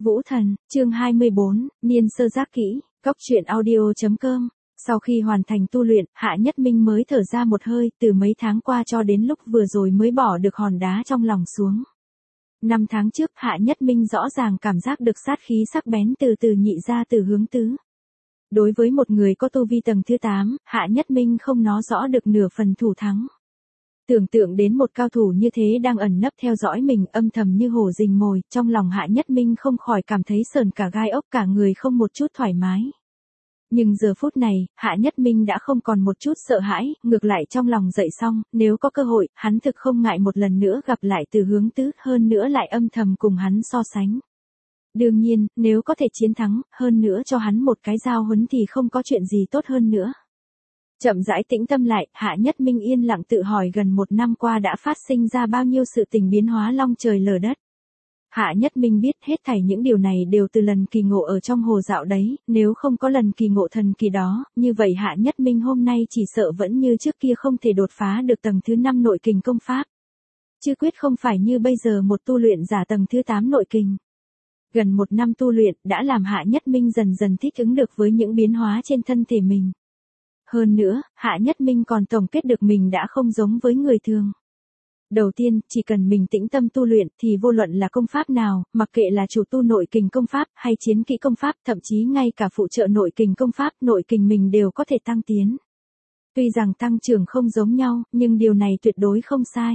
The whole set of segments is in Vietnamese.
Vũ Thần, chương 24, Niên sơ giác kỹ, Cốc truyện audio.com. Sau khi hoàn thành tu luyện, Hạ Nhất Minh mới thở ra một hơi, từ mấy tháng qua cho đến lúc vừa rồi mới bỏ được hòn đá trong lòng xuống. 5 tháng trước, Hạ Nhất Minh rõ ràng cảm giác được sát khí sắc bén từ từ nhị ra từ hướng tứ. Đối với một người có tu vi tầng thứ 8, Hạ Nhất Minh không nói rõ được nửa phần thủ thắng. Tưởng tượng đến một cao thủ như thế đang ẩn nấp theo dõi mình âm thầm như hổ rình mồi, trong lòng Hạ Nhất Minh không khỏi cảm thấy sởn cả gai ốc, cả người không một chút thoải mái. Nhưng giờ phút này, Hạ Nhất Minh đã không còn một chút sợ hãi, ngược lại trong lòng dậy xong, nếu có cơ hội, hắn thực không ngại một lần nữa gặp lại từ hướng tứ, hơn nữa lại âm thầm cùng hắn so sánh. Đương nhiên, nếu có thể chiến thắng, hơn nữa cho hắn một cái giao huấn thì không có chuyện gì tốt hơn nữa. Chậm rãi tĩnh tâm lại, Hạ Nhất Minh yên lặng tự hỏi gần 1 năm qua đã phát sinh ra bao nhiêu sự tình biến hóa long trời lở đất. Hạ Nhất Minh biết hết thảy những điều này đều từ lần kỳ ngộ ở trong hồ dạo đấy, nếu không có lần kỳ ngộ thần kỳ đó, như vậy Hạ Nhất Minh hôm nay chỉ sợ vẫn như trước kia không thể đột phá được tầng thứ 5 nội kình công pháp. Chứ quyết không phải như bây giờ một tu luyện giả tầng thứ 8 nội kình. Gần 1 năm tu luyện đã làm Hạ Nhất Minh dần dần thích ứng được với những biến hóa trên thân thể mình. Hơn nữa, Hạ Nhất Minh còn tổng kết được mình đã không giống với người thường. Đầu tiên, chỉ cần mình tĩnh tâm tu luyện thì vô luận là công pháp nào, mặc kệ là chủ tu nội kình công pháp hay chiến kỹ công pháp, thậm chí ngay cả phụ trợ nội kình công pháp, nội kình mình đều có thể tăng tiến. Tuy rằng tăng trưởng không giống nhau, nhưng điều này tuyệt đối không sai.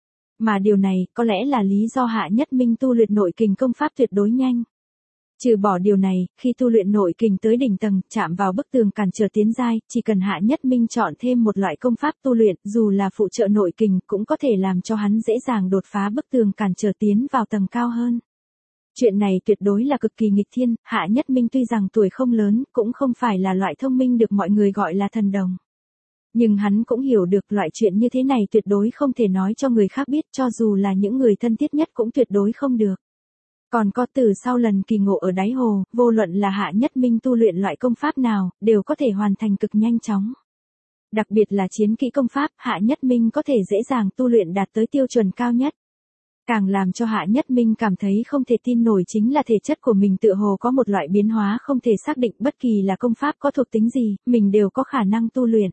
Mà điều này có lẽ là lý do Hạ Nhất Minh tu luyện nội kình công pháp tuyệt đối nhanh. Trừ bỏ điều này, khi tu luyện nội kình tới đỉnh tầng, chạm vào bức tường cản trở tiến giai, chỉ cần Hạ Nhất Minh chọn thêm một loại công pháp tu luyện, dù là phụ trợ nội kình, cũng có thể làm cho hắn dễ dàng đột phá bức tường cản trở tiến vào tầng cao hơn. Chuyện này tuyệt đối là cực kỳ nghịch thiên, Hạ Nhất Minh tuy rằng tuổi không lớn, cũng không phải là loại thông minh được mọi người gọi là thần đồng. Nhưng hắn cũng hiểu được loại chuyện như thế này tuyệt đối không thể nói cho người khác biết, cho dù là những người thân thiết nhất cũng tuyệt đối không được. Còn có từ sau lần kỳ ngộ ở đáy hồ, vô luận là Hạ Nhất Minh tu luyện loại công pháp nào, đều có thể hoàn thành cực nhanh chóng. Đặc biệt là chiến kỹ công pháp, Hạ Nhất Minh có thể dễ dàng tu luyện đạt tới tiêu chuẩn cao nhất. Càng làm cho Hạ Nhất Minh cảm thấy không thể tin nổi chính là thể chất của mình tựa hồ có một loại biến hóa không thể xác định, bất kỳ là công pháp có thuộc tính gì, mình đều có khả năng tu luyện.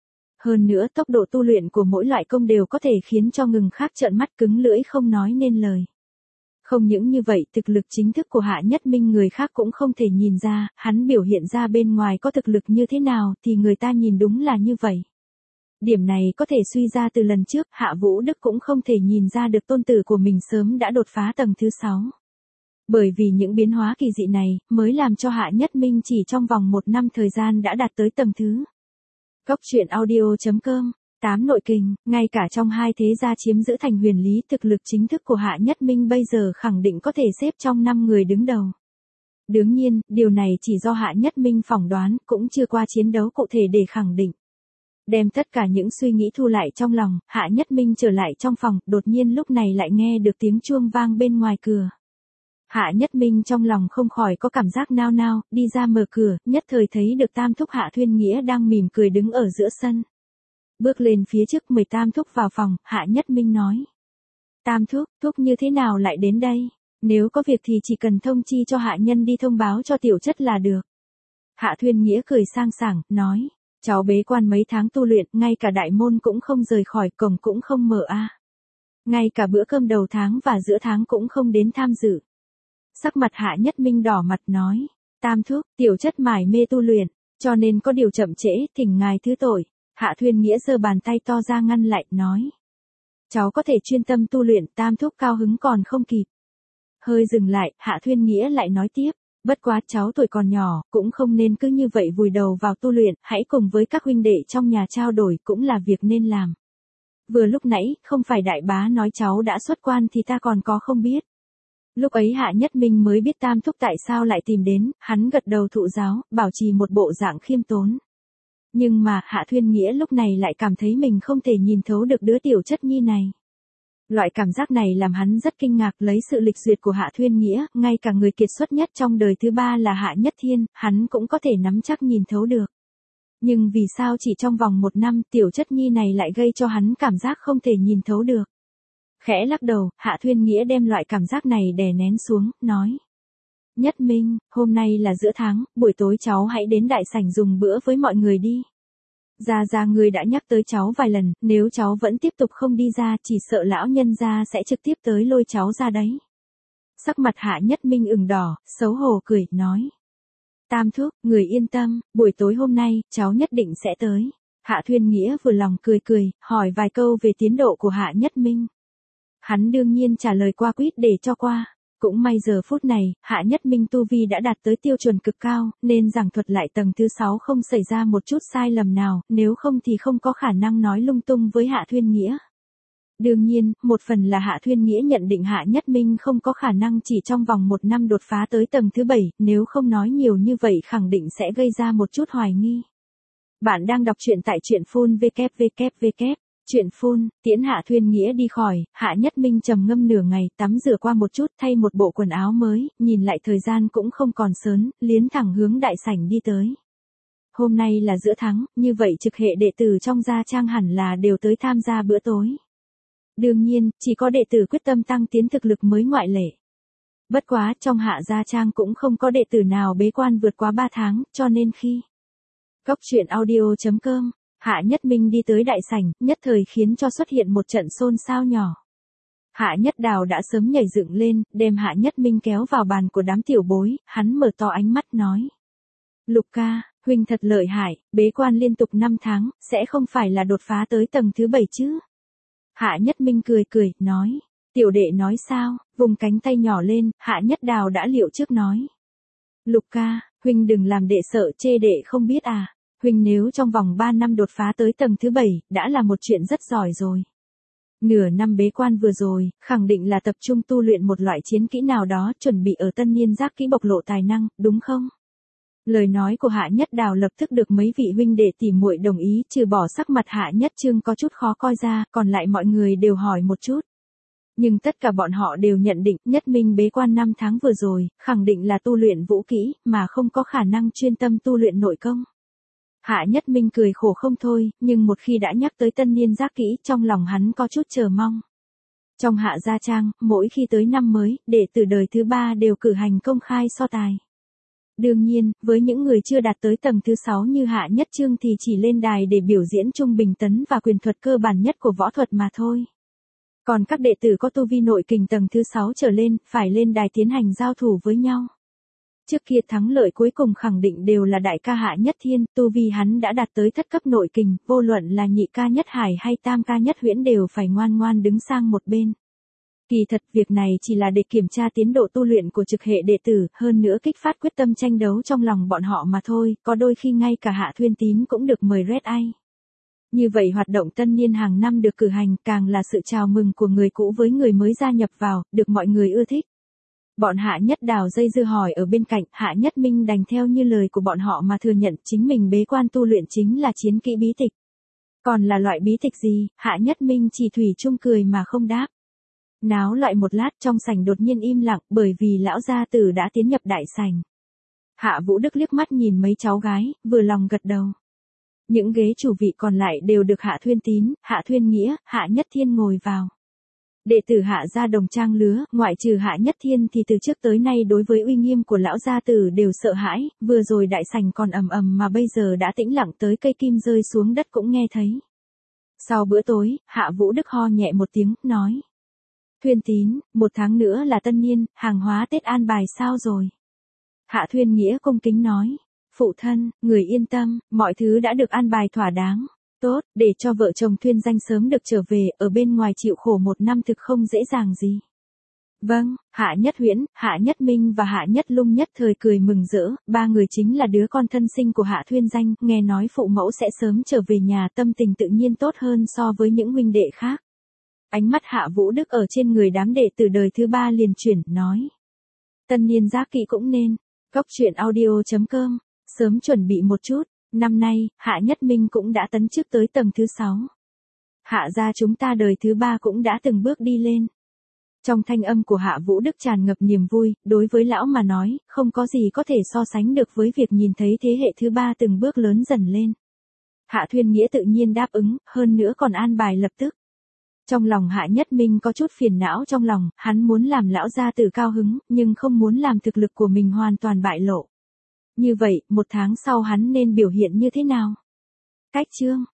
Hơn nữa tốc độ tu luyện của mỗi loại công đều có thể khiến cho người khác trợn mắt cứng lưỡi không nói nên lời. Không những như vậy, thực lực chính thức của Hạ Nhất Minh người khác cũng không thể nhìn ra, hắn biểu hiện ra bên ngoài có thực lực như thế nào thì người ta nhìn đúng là như vậy. Điểm này có thể suy ra từ lần trước, Hạ Vũ Đức cũng không thể nhìn ra được tôn tử của mình sớm đã đột phá tầng thứ 6. Bởi vì những biến hóa kỳ dị này, mới làm cho Hạ Nhất Minh chỉ trong vòng 1 năm thời gian đã đạt tới tầng thứ. Cốc truyện audio.com. 8 nội kình, ngay cả trong hai thế gia chiếm giữ thành huyền lý, thực lực chính thức của Hạ Nhất Minh bây giờ khẳng định có thể xếp trong 5 người đứng đầu. Đương nhiên, điều này chỉ do Hạ Nhất Minh phỏng đoán, cũng chưa qua chiến đấu cụ thể để khẳng định. Đem tất cả những suy nghĩ thu lại trong lòng, Hạ Nhất Minh trở lại trong phòng, đột nhiên lúc này lại nghe được tiếng chuông vang bên ngoài cửa. Hạ Nhất Minh trong lòng không khỏi có cảm giác nao nao, đi ra mở cửa, nhất thời thấy được Tam Thúc Hạ Thuyên Nghĩa đang mỉm cười đứng ở giữa sân. Bước lên phía trước mời Tam Thúc vào phòng, Hạ Nhất Minh nói. Tam Thúc, Thúc như thế nào lại đến đây? Nếu có việc thì chỉ cần thông chi cho hạ nhân đi thông báo cho tiểu chất là được. Hạ Thuyên Nghĩa cười sang sảng, nói. Cháu bế quan mấy tháng tu luyện, ngay cả đại môn cũng không rời khỏi, cổng cũng không mở a. Ngay cả bữa cơm đầu tháng và giữa tháng cũng không đến tham dự. Sắc mặt Hạ Nhất Minh đỏ mặt nói. Tam Thúc, tiểu chất mải mê tu luyện, cho nên có điều chậm trễ, thỉnh ngài thứ tội. Hạ Thuyên Nghĩa giơ bàn tay to ra ngăn lại, nói. Cháu có thể chuyên tâm tu luyện, Tam Thúc cao hứng còn không kịp. Hơi dừng lại, Hạ Thuyên Nghĩa lại nói tiếp. Bất quá cháu tuổi còn nhỏ, cũng không nên cứ như vậy vùi đầu vào tu luyện, hãy cùng với các huynh đệ trong nhà trao đổi cũng là việc nên làm. Vừa lúc nãy, không phải đại bá nói cháu đã xuất quan thì ta còn có không biết. Lúc ấy Hạ Nhất Minh mới biết Tam Thúc tại sao lại tìm đến, hắn gật đầu thụ giáo, bảo trì một bộ dạng khiêm tốn. Nhưng mà Hạ Thuyên Nghĩa lúc này lại cảm thấy mình không thể nhìn thấu được đứa tiểu chất nhi này. Loại cảm giác này làm hắn rất kinh ngạc, lấy sự lịch duyệt của Hạ Thuyên Nghĩa, ngay cả người kiệt xuất nhất trong đời thứ 3 là Hạ Nhất Thiên, hắn cũng có thể nắm chắc nhìn thấu được. Nhưng vì sao chỉ trong vòng 1 năm tiểu chất nhi này lại gây cho hắn cảm giác không thể nhìn thấu được. Khẽ lắc đầu, Hạ Thuyên Nghĩa đem loại cảm giác này đè nén xuống, nói. Nhất Minh, hôm nay là giữa tháng, buổi tối cháu hãy đến đại sảnh dùng bữa với mọi người đi. Gia người đã nhắc tới cháu vài lần, nếu cháu vẫn tiếp tục không đi ra chỉ sợ lão nhân gia sẽ trực tiếp tới lôi cháu ra đấy. Sắc mặt Hạ Nhất Minh ửng đỏ, xấu hổ cười, nói. Tam thúc, người yên tâm, buổi tối hôm nay, cháu nhất định sẽ tới. Hạ Thuyên Nghĩa vừa lòng cười, hỏi vài câu về tiến độ của Hạ Nhất Minh. Hắn đương nhiên trả lời qua quýt để cho qua. Cũng may giờ phút này, Hạ Nhất Minh tu vi đã đạt tới tiêu chuẩn cực cao, nên giảng thuật lại tầng thứ 6 không xảy ra một chút sai lầm nào, nếu không thì không có khả năng nói lung tung với Hạ Thuyên Nghĩa. Đương nhiên, một phần là Hạ Thuyên Nghĩa nhận định Hạ Nhất Minh không có khả năng chỉ trong vòng 1 năm đột phá tới tầng thứ 7, nếu không nói nhiều như vậy khẳng định sẽ gây ra một chút hoài nghi. Bạn đang đọc truyện tại truyện phun www. Chuyện phun, tiễn Hạ Thuyên Nghĩa đi khỏi, Hạ Nhất Minh trầm ngâm nửa ngày, tắm rửa qua một chút, thay một bộ quần áo mới, nhìn lại thời gian cũng không còn sớm, liến thẳng hướng đại sảnh đi tới. Hôm nay là giữa tháng, như vậy trực hệ đệ tử trong gia trang hẳn là đều tới tham gia bữa tối. Đương nhiên, chỉ có đệ tử quyết tâm tăng tiến thực lực mới ngoại lệ. Bất quá, trong Hạ gia trang cũng không có đệ tử nào bế quan vượt quá 3 tháng, cho nên khi Cốc truyện audio.com Hạ Nhất Minh đi tới đại sảnh, nhất thời khiến cho xuất hiện một trận xôn xao nhỏ. Hạ Nhất Đào đã sớm nhảy dựng lên, đem Hạ Nhất Minh kéo vào bàn của đám tiểu bối, hắn mở to ánh mắt nói. Lục ca, huynh thật lợi hại, bế quan liên tục 5 tháng, sẽ không phải là đột phá tới tầng thứ 7 chứ? Hạ Nhất Minh cười, nói. Tiểu đệ nói sao, vùng cánh tay nhỏ lên, Hạ Nhất Đào đã liệu trước nói. Lục ca, huynh đừng làm đệ sợ chê đệ không biết à. Huynh nếu trong vòng 3 năm đột phá tới tầng thứ 7, đã là một chuyện rất giỏi rồi. Nửa năm bế quan vừa rồi, khẳng định là tập trung tu luyện một loại chiến kỹ nào đó chuẩn bị ở tân niên giác kỹ bộc lộ tài năng, đúng không? Lời nói của Hạ Nhất Đào lập tức được mấy vị huynh đệ tỉ muội đồng ý, trừ bỏ sắc mặt Hạ Nhất Trương có chút khó coi ra, còn lại mọi người đều hỏi một chút. Nhưng tất cả bọn họ đều nhận định Nhất Minh bế quan 5 tháng vừa rồi, khẳng định là tu luyện vũ kỹ, mà không có khả năng chuyên tâm tu luyện nội công. Hạ Nhất Minh cười khổ không thôi, nhưng một khi đã nhắc tới tân niên giác kỹ, trong lòng hắn có chút chờ mong. Trong Hạ gia trang, mỗi khi tới năm mới, đệ tử đời thứ 3 đều cử hành công khai so tài. Đương nhiên, với những người chưa đạt tới tầng thứ 6 như Hạ Nhất Trương thì chỉ lên đài để biểu diễn trung bình tấn và quyền thuật cơ bản nhất của võ thuật mà thôi. Còn các đệ tử có tu vi nội kình tầng thứ 6 trở lên, phải lên đài tiến hành giao thủ với nhau. Trước kia thắng lợi cuối cùng khẳng định đều là đại ca Hạ Nhất Thiên, tu vi hắn đã đạt tới thất cấp nội kình, vô luận là nhị ca Nhất Hải hay tam ca Nhất Huyễn đều phải ngoan ngoan đứng sang một bên. Kỳ thật việc này chỉ là để kiểm tra tiến độ tu luyện của trực hệ đệ tử, hơn nữa kích phát quyết tâm tranh đấu trong lòng bọn họ mà thôi, có đôi khi ngay cả Hạ Thuyên Tín cũng được mời Red Eye. Như vậy hoạt động tân niên hàng năm được cử hành càng là sự chào mừng của người cũ với người mới gia nhập vào, được mọi người ưa thích. Bọn Hạ Nhất Đào dây dưa hỏi ở bên cạnh, Hạ Nhất Minh đành theo như lời của bọn họ mà thừa nhận chính mình bế quan tu luyện chính là chiến kỹ bí tịch. Còn là loại bí tịch gì, Hạ Nhất Minh chỉ thủy chung cười mà không đáp. Náo loại một lát trong sảnh đột nhiên im lặng bởi vì lão gia tử đã tiến nhập đại sảnh. Hạ Vũ Đức liếc mắt nhìn mấy cháu gái, vừa lòng gật đầu. Những ghế chủ vị còn lại đều được Hạ Thuyên Tín, Hạ Thuyên Nghĩa, Hạ Nhất Thiên ngồi vào. Đệ tử Hạ gia đồng trang lứa, ngoại trừ Hạ Nhất Thiên thì từ trước tới nay đối với uy nghiêm của lão gia tử đều sợ hãi, vừa rồi đại sảnh còn ầm ầm mà bây giờ đã tĩnh lặng tới cây kim rơi xuống đất cũng nghe thấy. Sau bữa tối, Hạ Vũ Đức ho nhẹ một tiếng, nói. Thuyên Tín, 1 tháng nữa là tân niên, hàng hóa Tết an bài sao rồi? Hạ Thuyên Nghĩa cung kính nói. Phụ thân, người yên tâm, mọi thứ đã được an bài thỏa đáng. Tốt, để cho vợ chồng Thuyên Danh sớm được trở về, ở bên ngoài chịu khổ 1 năm thực không dễ dàng gì. Vâng, Hạ Nhất Huyễn, Hạ Nhất Minh và Hạ Nhất Lung nhất thời cười mừng rỡ, 3 người chính là đứa con thân sinh của Hạ Thuyên Danh, nghe nói phụ mẫu sẽ sớm trở về nhà, tâm tình tự nhiên tốt hơn so với những huynh đệ khác. Ánh mắt Hạ Vũ Đức ở trên người đám đệ tử đời thứ 3 liền chuyển, nói. Tân niên giác kỵ cũng nên, Cốc truyện audio.com, sớm chuẩn bị một chút, năm nay, Hạ Nhất Minh cũng đã tấn chức tới tầng thứ 6. Hạ gia chúng ta đời thứ 3 cũng đã từng bước đi lên. Trong thanh âm của Hạ Vũ Đức tràn ngập niềm vui, đối với lão mà nói, không có gì có thể so sánh được với việc nhìn thấy thế hệ thứ 3 từng bước lớn dần lên. Hạ Thuyên Nghĩa tự nhiên đáp ứng, hơn nữa còn an bài lập tức. Trong lòng Hạ Nhất Minh có chút phiền não trong lòng, hắn muốn làm lão gia tử cao hứng, nhưng không muốn làm thực lực của mình hoàn toàn bại lộ. Như vậy, 1 tháng sau hắn nên biểu hiện như thế nào? Cách chương